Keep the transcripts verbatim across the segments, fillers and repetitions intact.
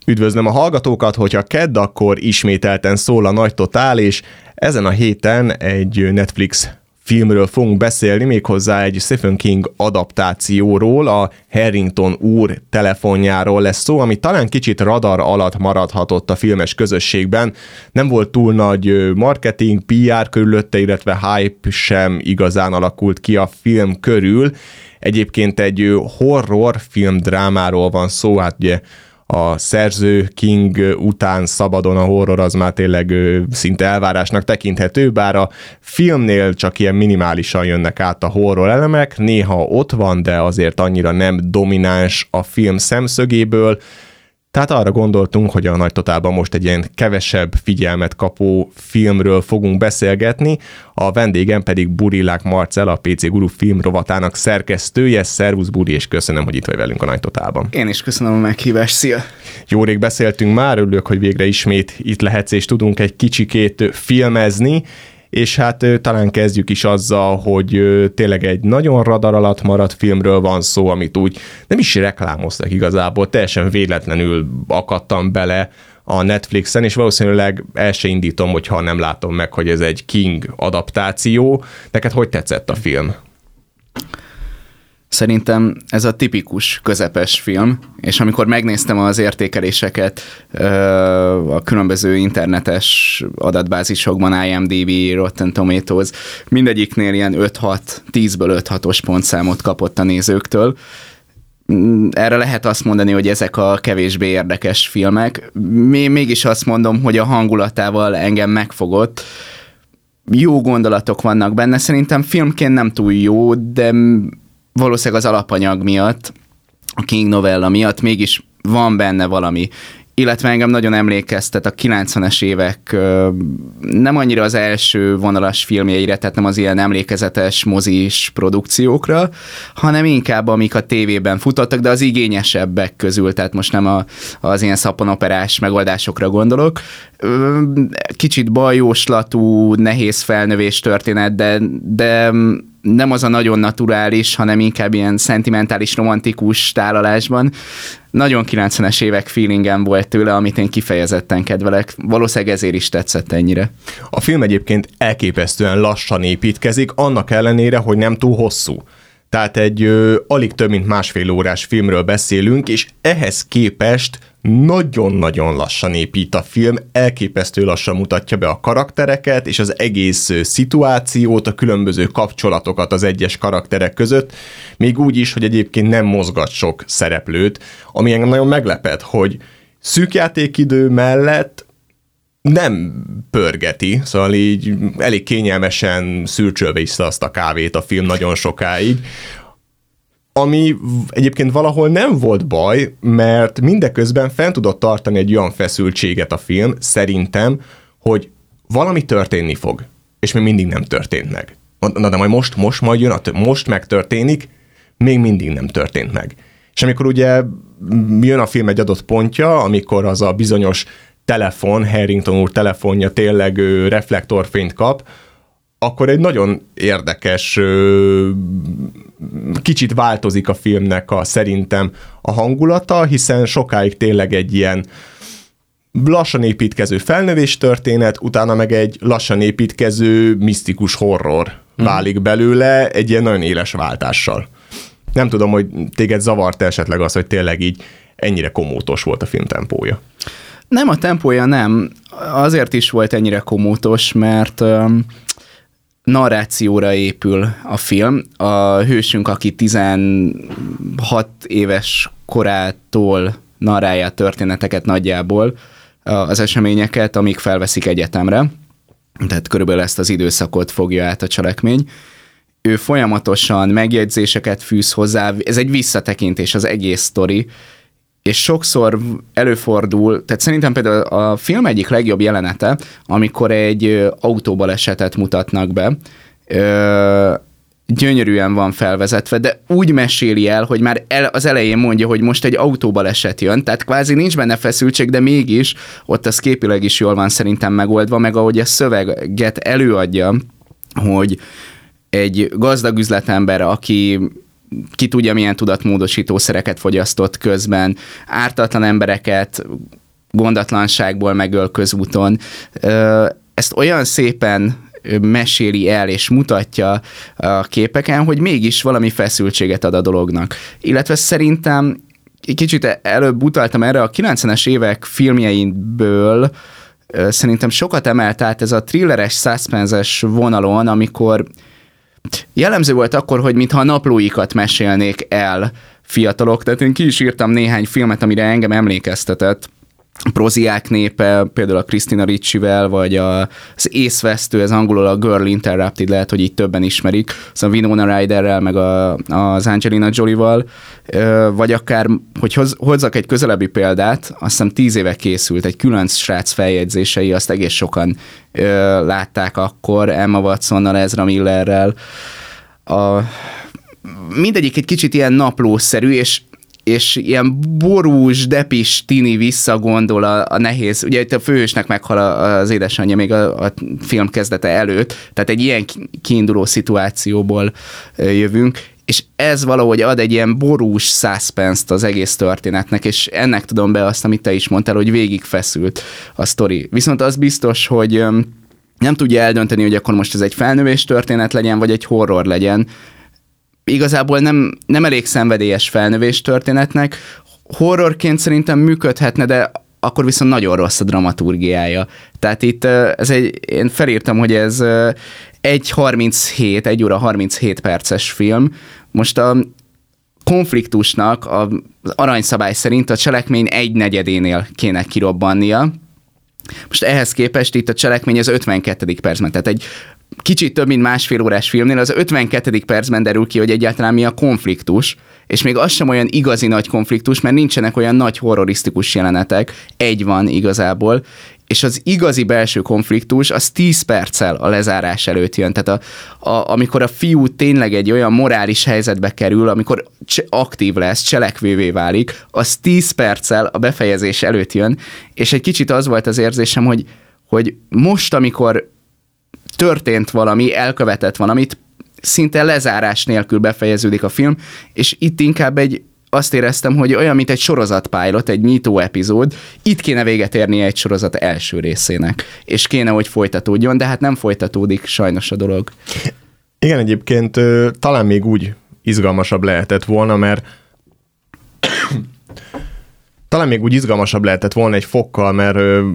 Üdvözlöm a hallgatókat, hogyha kedd, akkor ismételten szól a Nagy Totál, és ezen a héten egy Netflix filmről fogunk beszélni, méghozzá egy Stephen King adaptációról, a Harrington úr telefonjáról lesz szó, ami talán kicsit radar alatt maradhatott a filmes közösségben. Nem volt túl nagy marketing, pé er körülötte, illetve hype sem igazán alakult ki a film körül. Egyébként egy horror film drámáról van szó, hát ugye a szerző King után szabadon a horror az már tényleg szinte elvárásnak tekinthető, bár a filmnél csak ilyen minimálisan jönnek át a horror elemek, néha ott van, de azért annyira nem domináns a film szemszögéből. Tehát arra gondoltunk, hogy a Nagy Totálban most egy ilyen kevesebb figyelmet kapó filmről fogunk beszélgetni, a vendégem pedig Burillák Marcell, a pé cé Guru film rovatának szerkesztője. Szervusz Buri, és köszönöm, hogy itt vagy velünk a Nagy Totálban. Én is köszönöm a meghívást, szia! Jó rég beszéltünk már, örülök, hogy végre ismét itt lehetsz, és tudunk egy kicsikét filmezni, és hát talán kezdjük is azzal, hogy tényleg egy nagyon radar alatt maradt filmről van szó, amit úgy nem is reklámoztak igazából, teljesen véletlenül akadtam bele a Netflixen, és valószínűleg el se indítom, hogyha nem látom meg, hogy ez egy King adaptáció. Neked hogy tetszett a film? Szerintem ez a tipikus közepes film, és amikor megnéztem az értékeléseket a különböző internetes adatbázisokban, i em dé bé, Rotten Tomatoes, mindegyiknél ilyen öt-hat, tízből öt-hatos pontszámot kapott a nézőktől. Erre lehet azt mondani, hogy ezek a kevésbé érdekes filmek. Mégis azt mondom, hogy a hangulatával engem megfogott. Jó gondolatok vannak benne, szerintem filmként nem túl jó, de valószínűleg az alapanyag miatt, a King novella miatt mégis van benne valami. Illetve engem nagyon emlékeztet a kilencvenes évek nem annyira az első vonalas filmjeire, tehát nem az ilyen emlékezetes mozis produkciókra, hanem inkább amik a tévében futottak, de az igényesebbek közül, tehát most nem a, az ilyen szapponoperás megoldásokra gondolok. Kicsit bajóslatú, nehéz felnövés történet, de, de nem az a nagyon naturális, hanem inkább ilyen szentimentális, romantikus tálalásban. Nagyon kilencvenes évek feelingem volt tőle, amit én kifejezetten kedvelek. Valószínűleg ezért is tetszett ennyire. A film egyébként elképesztően lassan építkezik, annak ellenére, hogy nem túl hosszú. Tehát egy ö, alig több mint másfél órás filmről beszélünk, és ehhez képest nagyon-nagyon lassan épít a film, elképesztő lassan mutatja be a karaktereket, és az egész szituációt, a különböző kapcsolatokat az egyes karakterek között, még úgy is, hogy egyébként nem mozgat sok szereplőt, ami engem nagyon meglepett, hogy szűk játékidő mellett nem pörgeti, szóval így elég kényelmesen szürcsölve vissza azt a kávét a film nagyon sokáig, ami egyébként valahol nem volt baj, mert mindeközben fent tudott tartani egy olyan feszültséget a film, szerintem, hogy valami történni fog, és még mindig nem történt meg. Na de majd most, most majd jön, most megtörténik, még mindig nem történt meg. És amikor ugye jön a film egy adott pontja, amikor az a bizonyos telefon, Harrington úr telefonja tényleg reflektorfényt kap, akkor egy nagyon érdekes, kicsit változik a filmnek a, szerintem a hangulata, hiszen sokáig tényleg egy ilyen lassan építkező felnövés történet, utána meg egy lassan építkező misztikus horror válik belőle egy ilyen nagyon éles váltással. Nem tudom, hogy téged zavart esetleg az, hogy tényleg így ennyire komótos volt a film tempója. Nem, a tempója nem. Azért is volt ennyire komótos, mert um, narrációra épül a film. A hősünk, aki tizenhat éves korától narrálja a történeteket nagyjából, az eseményeket, amíg felveszik egyetemre. Tehát körülbelül ezt az időszakot fogja át a cselekmény. Ő folyamatosan megjegyzéseket fűz hozzá, ez egy visszatekintés az egész sztori, és sokszor előfordul, tehát szerintem például a film egyik legjobb jelenete, amikor egy autóbalesetet mutatnak be, ö, gyönyörűen van felvezetve, de úgy meséli el, hogy már el, az elején mondja, hogy most egy autóbaleset jön, tehát kvázi nincs benne feszültség, de mégis ott az képileg is jól van szerintem megoldva, meg ahogy a szöveget előadja, hogy egy gazdag üzletember, aki ki tudja milyen tudatmódosítószereket fogyasztott közben, ártatlan embereket gondatlanságból megöl közúton. Ezt olyan szépen meséli el és mutatja a képeken, hogy mégis valami feszültséget ad a dolognak. Illetve szerintem kicsit előbb utaltam erre, a kilencvenes évek filmjeinből szerintem sokat emelt át ez a thrilleres, suspenses vonalon, amikor jellemző volt akkor, hogy mintha a naplóikat mesélnék el fiatalok, tehát én ki is írtam néhány filmet, amire engem emlékeztetett. Proziák népe, például a Christina Riccivel, vagy a, az Észvesztő, ez angolul a Girl Interrupted, lehet, hogy így többen ismerik, szóval Winona Ryderrel, meg a, az Angelina Jolie-val, vagy akár, hogy hoz, hozzak egy közelebbi példát, azt hiszem tíz éve készült, egy Különc srác feljegyzései, azt egész sokan ö, látták akkor, Emma Watsonnal, Ezra Millerrel. A, mindegyik egy kicsit ilyen naplószerű, és és ilyen borús, depis tini visszagondol a, a nehéz, ugye itt a főhősnek meghal az édesanyja még a, a film kezdete előtt, tehát egy ilyen kiinduló szituációból jövünk, és ez valahogy ad egy ilyen borús suspense-t az egész történetnek, és ennek tudom be azt, amit te is mondtál, hogy végig feszült a sztori. Viszont az biztos, hogy nem tudja eldönteni, hogy akkor most ez egy felnövés történet legyen, vagy egy horror legyen. Igazából nem, nem elég szenvedélyes felnövés történetnek. Horrorként szerintem működhetne, de akkor viszont nagyon rossz a dramaturgiája. Tehát itt ez egy, én felírtam, hogy ez egy harminchét, egy óra harminchét perces film. Most a konfliktusnak az aranyszabály szerint a cselekmény egy negyedénél kéne kirobbannia. Most ehhez képest itt a cselekmény az ötvenkettedik percben, tehát egy kicsit több, mint másfél órás filmnél, az ötvenkettedik percben derül ki, hogy egyáltalán mi a konfliktus, és még az sem olyan igazi nagy konfliktus, mert nincsenek olyan nagy horrorisztikus jelenetek, egy van igazából, és az igazi belső konfliktus az tíz perccel a lezárás előtt jön. Tehát a, a, amikor a fiú tényleg egy olyan morális helyzetbe kerül, amikor cs- aktív lesz, cselekvővé válik, az tíz perccel a befejezés előtt jön, és egy kicsit az volt az érzésem, hogy, hogy most, amikor történt valami, elkövetett valamit, szinte lezárás nélkül befejeződik a film, és itt inkább egy, azt éreztem, hogy olyan, mint egy sorozatpilot, egy nyitó epizód, itt kéne véget érnie egy sorozat első részének, és kéne, hogy folytatódjon, de hát nem folytatódik sajnos a dolog. Igen, egyébként talán még úgy izgalmasabb lehetett volna, mert talán még úgy izgalmasabb lehetett volna egy fokkal, mert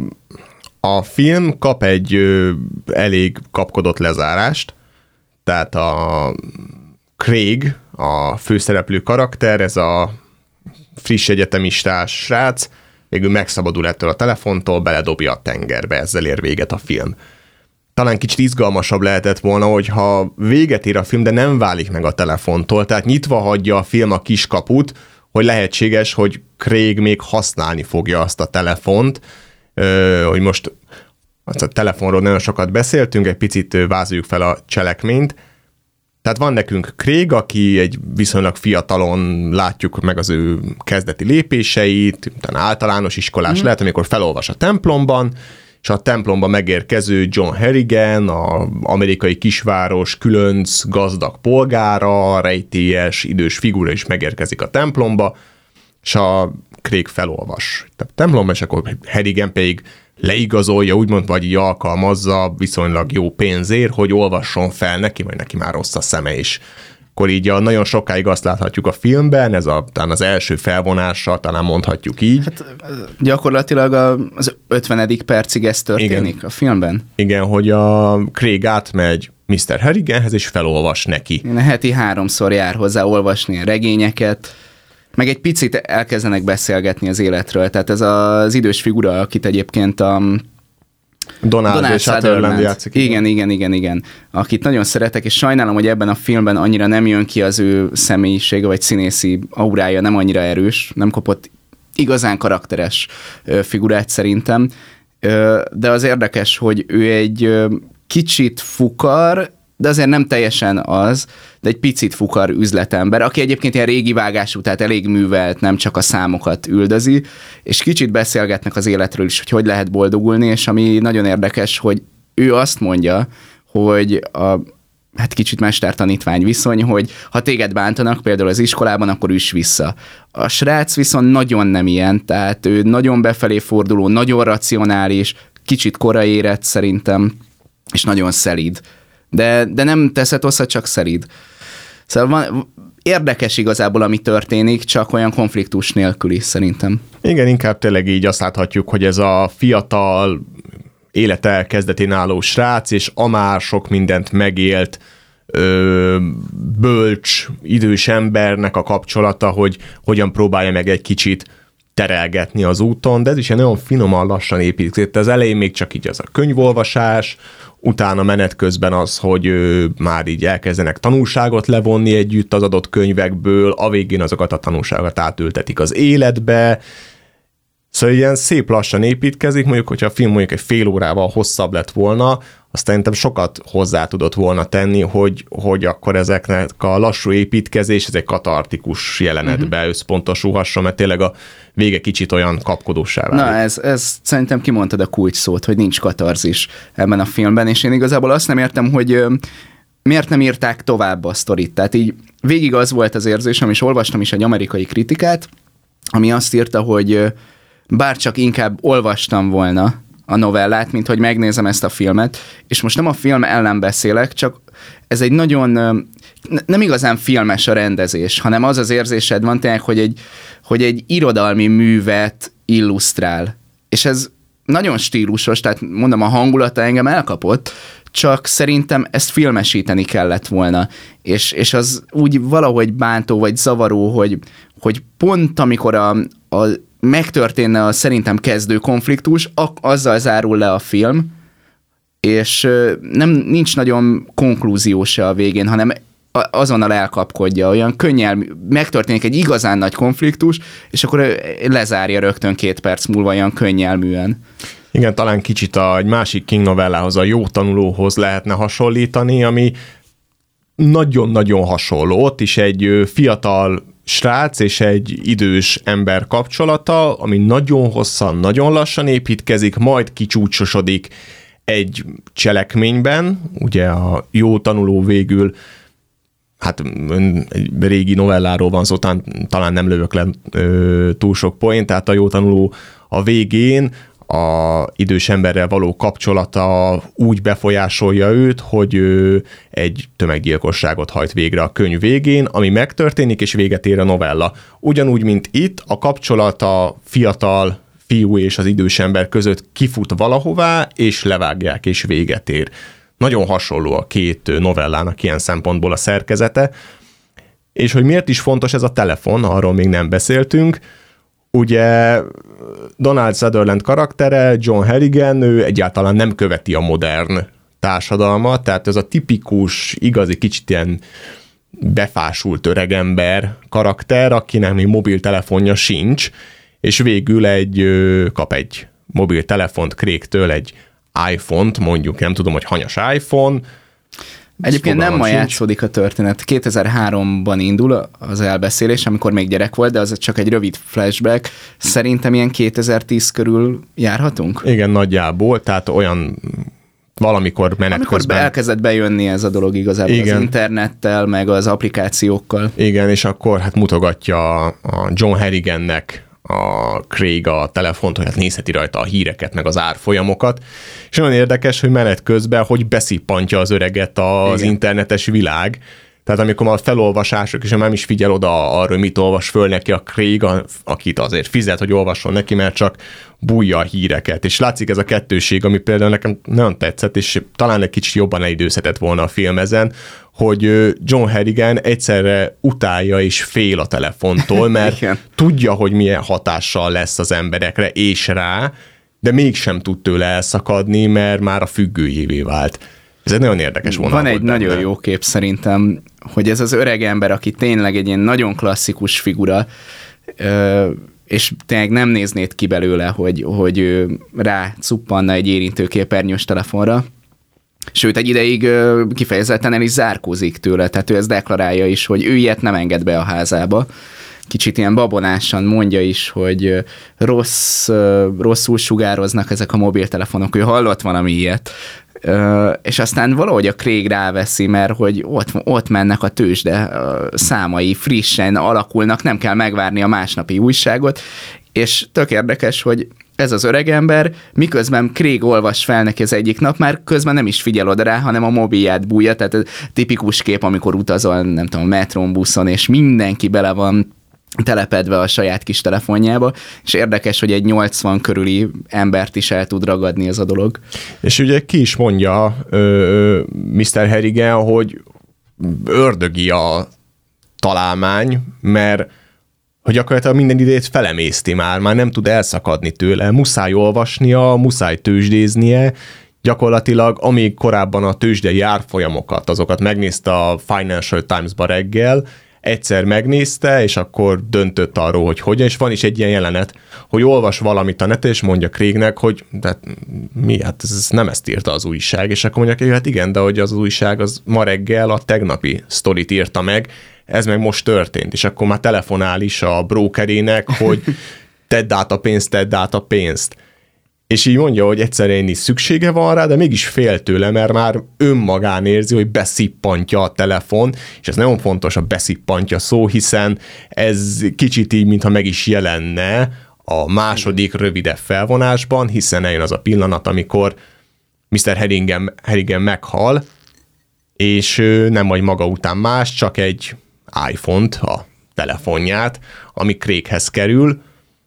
a film kap egy elég kapkodott lezárást, tehát a Craig, a főszereplő karakter, ez a friss egyetemistás srác, végül megszabadul ettől a telefontól, beledobja a tengerbe, ezzel ér véget a film. Talán kicsit izgalmasabb lehetett volna, hogyha véget ér a film, de nem válik meg a telefontól, tehát nyitva hagyja a film a kiskaput, hogy lehetséges, hogy Craig még használni fogja azt a telefont, hogy most azt a telefonról nagyon sokat beszéltünk, egy picit vázoljuk fel a cselekményt. Tehát van nekünk Craig, aki egy viszonylag fiatalon látjuk meg az ő kezdeti lépéseit, utána általános iskolás mm. lehet, amikor felolvas a templomban, és a templomba megérkező John Harrigan, az amerikai kisváros különc gazdag polgára, rejtélyes, idős figura is megérkezik a templomba, és a Craig felolvas a templomba, és akkor Harrigan pedig leigazolja, úgymond, vagy így alkalmazza viszonylag jó pénzért, hogy olvasson fel neki, vagy neki már rossz a szeme is. Akkor így a, nagyon sokáig azt láthatjuk a filmben, ez a, talán az első felvonása, talán mondhatjuk így. Hát, gyakorlatilag az ötvenedik percig ez történik igen. a filmben. Igen, hogy a Craig átmegy miszter Harriganhez, és felolvas neki. Én heti háromszor jár hozzá olvasni a regényeket, meg egy picit elkezdenek beszélgetni az életről. Tehát ez az idős figura, akit egyébként a Donald, Donald Sutherland játszik. Igen, igen, igen, igen. Akit nagyon szeretek, és sajnálom, hogy ebben a filmben annyira nem jön ki az ő személyisége, vagy színészi aurája, nem annyira erős, nem kapott igazán karakteres figurát szerintem. De az érdekes, hogy ő egy kicsit fukar, de azért nem teljesen az, de egy picit fukar üzletember, aki egyébként ilyen régi vágású, tehát elég művelt, nem csak a számokat üldözi, és kicsit beszélgetnek az életről is, hogy hogy lehet boldogulni, és ami nagyon érdekes, hogy ő azt mondja, hogy a hát kicsit mester-tanítvány viszony, hogy ha téged bántanak, például az iskolában, akkor üss vissza. A srác viszont nagyon nem ilyen, tehát ő nagyon befelé forduló, nagyon racionális, kicsit korai érett szerintem, és nagyon szelíd. De, de nem teszed hozzá, csak szelíd. Szóval van, érdekes igazából, ami történik, csak olyan konfliktus nélkül is szerintem. Igen, inkább tényleg így azt láthatjuk, hogy ez a fiatal, élete kezdetén álló srác, és amár sok mindent megélt, ö, bölcs, idős embernek a kapcsolata, hogy hogyan próbálja meg egy kicsit terelgetni az úton, de ez is egy nagyon finoman lassan építkezett. Az elején még csak így az a könyvolvasás, utána menet közben az, hogy ö, már így elkezdenek tanulságot levonni együtt az adott könyvekből, a végén azokat a tanulságokat átültetik az életbe. Szóval ilyen szép lassan építkezik, mondjuk, hogyha a film mondjuk egy fél órával hosszabb lett volna, azt szerintem sokat hozzá tudott volna tenni, hogy, hogy akkor ezeknek a lassú építkezés, ez egy katartikus jelenetbe uh-huh. összpontosulhasson, mert tényleg a vége kicsit olyan kapkodósá válik. Na, ez, ez szerintem kimondtad a kulcs szót, hogy nincs katarzis ebben a filmben, és én igazából azt nem értem, hogy ö, miért nem írták tovább a sztorit. Tehát így végig az volt az érzésem, és olvastam is egy amerikai kritikát, ami azt írta, hogy ö, bárcsak inkább olvastam volna a novellát, mint hogy megnézem ezt a filmet, és most nem a film ellen beszélek, csak ez egy nagyon, nem igazán filmes a rendezés, hanem az az érzésed van tényleg, hogy egy, hogy egy irodalmi művet illusztrál. És ez nagyon stílusos, tehát mondom, a hangulata engem elkapott, csak szerintem ezt filmesíteni kellett volna. És, és az úgy valahogy bántó, vagy zavaró, hogy, hogy pont amikor a, a megtörténne a szerintem kezdő konfliktus, azzal zárul le a film, és nem, nincs nagyon konklúzió se a végén, hanem azonnal elkapkodja, olyan könnyel, megtörténik egy igazán nagy konfliktus, és akkor lezárja rögtön két perc múlva olyan könnyelműen. Igen, talán kicsit a, egy másik King novellához, a Jó tanulóhoz lehetne hasonlítani, ami nagyon-nagyon hasonló. Ott is egy fiatal srác és egy idős ember kapcsolata, ami nagyon hosszan, nagyon lassan építkezik, majd kicsúcsosodik egy cselekményben. Ugye a Jó tanuló végül, hát egy régi novelláról van szó, talán nem lövök le ö, túl sok poént, tehát a Jó tanuló a végén a idős emberrel való kapcsolata úgy befolyásolja őt, hogy ő egy tömeggyilkosságot hajt végre a könyv végén, ami megtörténik, és véget ér a novella. Ugyanúgy, mint itt, a kapcsolat a fiatal fiú és az idős ember között kifut valahová, és levágják, és véget ér. Nagyon hasonló a két novellának ilyen szempontból a szerkezete, és hogy miért is fontos ez a telefon, arról még nem beszéltünk. Ugye Donald Sutherland karaktere, John Harrigan, ő egyáltalán nem követi a modern társadalmat, tehát ez a tipikus, igazi, kicsit ilyen befásult öregember karakter, akinek még mobiltelefonja sincs, és végül egy, kap egy mobiltelefont Craigtől, egy iPhone-t, mondjuk, nem tudom, hogy hanyas iPhone. Egyébként nem ma játszódik a történet. kétezer-háromban indul az elbeszélés, amikor még gyerek volt, de az csak egy rövid flashback. Szerintem ilyen kétezer-tíz körül járhatunk? Igen, nagyjából, tehát olyan valamikor menet amikor közben. elkezdett bejönni ez a dolog igazából. Igen. Az internettel, meg az applikációkkal. Igen, és akkor hát mutogatja a John Harrigannek a Craig a telefont, hogy hát nézheti rajta a híreket, meg az árfolyamokat. És nagyon érdekes, hogy menet közben, hogy beszippantja az öreget az Igen. internetes világ. Tehát amikor a felolvasások, és nem is figyel oda arra, mit olvas föl neki a Craig, akit azért fizet, hogy olvasson neki, mert csak bújja a híreket. És látszik ez a kettőség, ami például nekem nagyon tetszett, és talán egy kicsit jobban elidőzhetett volna a film ezen, hogy John Harrigan egyszerre utálja és fél a telefontól, mert tudja, hogy milyen hatással lesz az emberekre és rá, de mégsem tud tőle elszakadni, mert már a függőjévé vált. Ez egy nagyon érdekes vonal. Van egy benne. Nagyon jó kép szerintem, hogy ez az öreg ember, aki tényleg egy ilyen nagyon klasszikus figura, és tényleg nem néznéd ki belőle, hogy, hogy rá cuppanna egy érintőképernyős telefonra. Sőt, egy ideig kifejezetten el is zárkózik tőle, tehát ő ezt deklarálja is, hogy ő ilyet nem enged be a házába. Kicsit ilyen babonásan mondja is, hogy rossz, rosszul sugároznak ezek a mobiltelefonok. Ő hallott valami ilyet. és aztán valahogy a Craig ráveszi, mert hogy ott, ott mennek a tőzsde számai, frissen alakulnak, nem kell megvárni a másnapi újságot, és tök érdekes, hogy ez az öregember, miközben Craig olvas fel neki az egyik nap, már közben nem is figyel oda rá, hanem a mobilját bújja, tehát ez tipikus kép, amikor utazol, nem tudom, metrón, buszon, és mindenki bele van telepedve a saját kis telefonjába, és érdekes, hogy egy nyolcvan körüli embert is el tud ragadni ez a dolog. És ugye ki is mondja ö, miszter Harrigan, hogy ördögi a találmány, mert hogy gyakorlatilag minden idejét felemészti már, már nem tud elszakadni tőle, muszáj olvasnia, muszáj tőzsdéznie, gyakorlatilag amíg korábban a tőzsdei árfolyamokat, azokat megnézte a Financial Times-ba reggel, egyszer megnézte, és akkor döntött arról, hogy hogyan, és van is egy ilyen jelenet, hogy olvas valamit a neten, és mondja Craignek, hogy de mi, hát ez nem ezt írta az újság, és akkor mondja, hogy hát igen, de hogy az újság az ma reggel a tegnapi sztorit írta meg, ez meg most történt, és akkor már telefonál is a brokerének, hogy tedd át a pénzt, tedd át a pénzt. És így mondja, hogy egyszerűen is szüksége van rá, de mégis fél tőle, mert már önmagán érzi, hogy beszippantja a telefon, és ez nagyon fontos a beszippantja szó, hiszen ez kicsit így, mintha meg is jelenne a második rövidebb felvonásban, hiszen eljön az a pillanat, amikor miszter Harrigan, Harrigan meghal, és nem vagy maga után más, csak egy iPhone-t, a telefonját, ami Craighez kerül,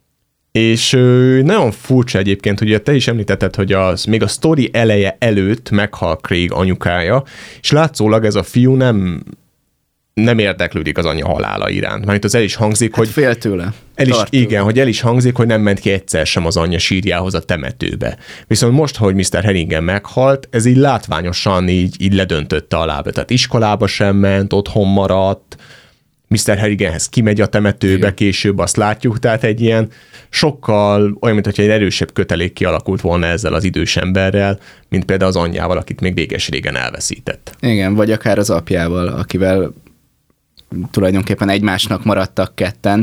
és nagyon furcsa egyébként, hogy te is említetted, hogy az, még a sztori eleje előtt meghal Craig anyukája, és látszólag ez a fiú nem, nem érdeklődik az anyja halála iránt. Mert itt az el is hangzik, hát hogy... fél tőle. El is, igen, hogy el is hangzik, hogy nem ment ki egyszer sem az anyja sírjához a temetőbe. Viszont most, hogy miszter Harrigan meghalt, ez így látványosan így, így ledöntötte a lábát. Tehát iskolába sem ment, otthon maradt, miszter Harriganhez kimegy a temetőbe, igen. Később azt látjuk, tehát egy ilyen sokkal olyan, mint hogyha egy erősebb kötelék kialakult volna ezzel az idős emberrel, mint például az anyjával, akit még réges-régen elveszített. Igen, vagy akár az apjával, akivel tulajdonképpen egymásnak maradtak ketten.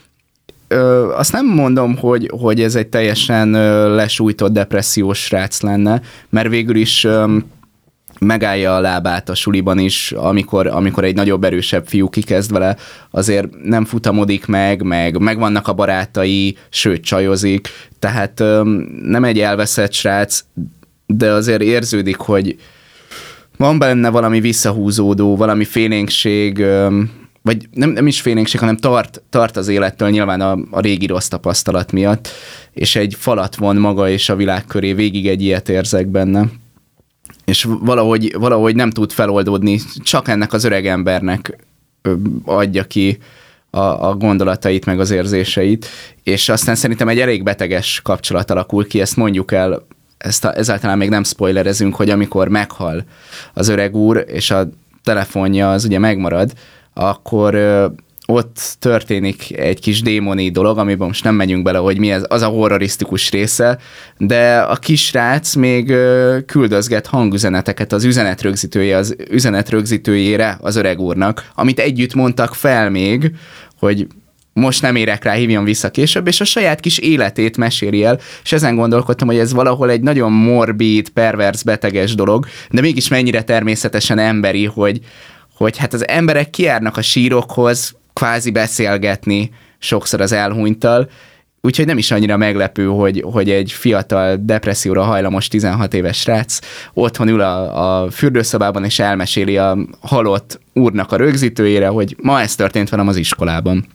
Ö, azt nem mondom, hogy, hogy ez egy teljesen ö, lesújtott depressziós srác lenne, mert végül is ö, megállja a lábát a suliban is, amikor, amikor egy nagyobb, erősebb fiú kikezd vele, azért nem futamodik meg, meg megvannak a barátai, sőt, csajozik, tehát ö, nem egy elveszett srác, de azért érződik, hogy van benne valami visszahúzódó, valami félénkség, vagy nem, nem is félénkség, hanem tart, tart az élettől nyilván a, a régi rossz tapasztalat miatt, és egy falat von maga és a világ köré, végig egy ilyet érzek benne. És valahogy, valahogy nem tud feloldódni, csak ennek az öreg embernek adja ki a, a gondolatait, meg az érzéseit, és aztán szerintem egy elég beteges kapcsolat alakul ki, ezt mondjuk el, ezt a, ezáltalán még nem spoilerezünk, hogy amikor meghal az öreg úr, és a telefonja az ugye megmarad, akkor ö, ott történik egy kis démoni dolog, amiben most nem megyünk bele, hogy mi ez, az a horrorisztikus része, de a kisrác még ö, küldözget hangüzeneteket az üzenetrögzítője, az üzenetrögzítőjére az öreg úrnak, amit együtt mondtak fel még, hogy most nem érek rá, hívjon vissza később, és a saját kis életét meséli el, és ezen gondolkodtam, hogy ez valahol egy nagyon morbid, pervers, beteges dolog, de mégis mennyire természetesen emberi, hogy, hogy hát az emberek kijárnak a sírokhoz kvázi beszélgetni sokszor az elhunyttal, úgyhogy nem is annyira meglepő, hogy, hogy egy fiatal, depresszióra hajlamos tizenhat éves srác otthon ül a, a fürdőszobában, és elmeséli a halott úrnak a rögzítőjére, hogy ma ez történt velem az iskolában.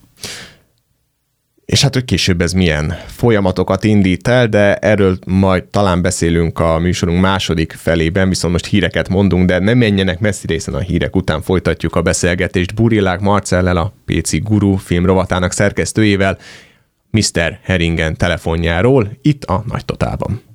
És hát, hogy később ez milyen folyamatokat indít el, de erről majd talán beszélünk a műsorunk második felében, viszont most híreket mondunk, de nem menjenek messzire, hiszen a hírek után folytatjuk a beszélgetést Burillák Marcellel, a Péci Guru film rovatának szerkesztőjével, miszter Harrigan telefonjáról, itt a Nagy Totálban.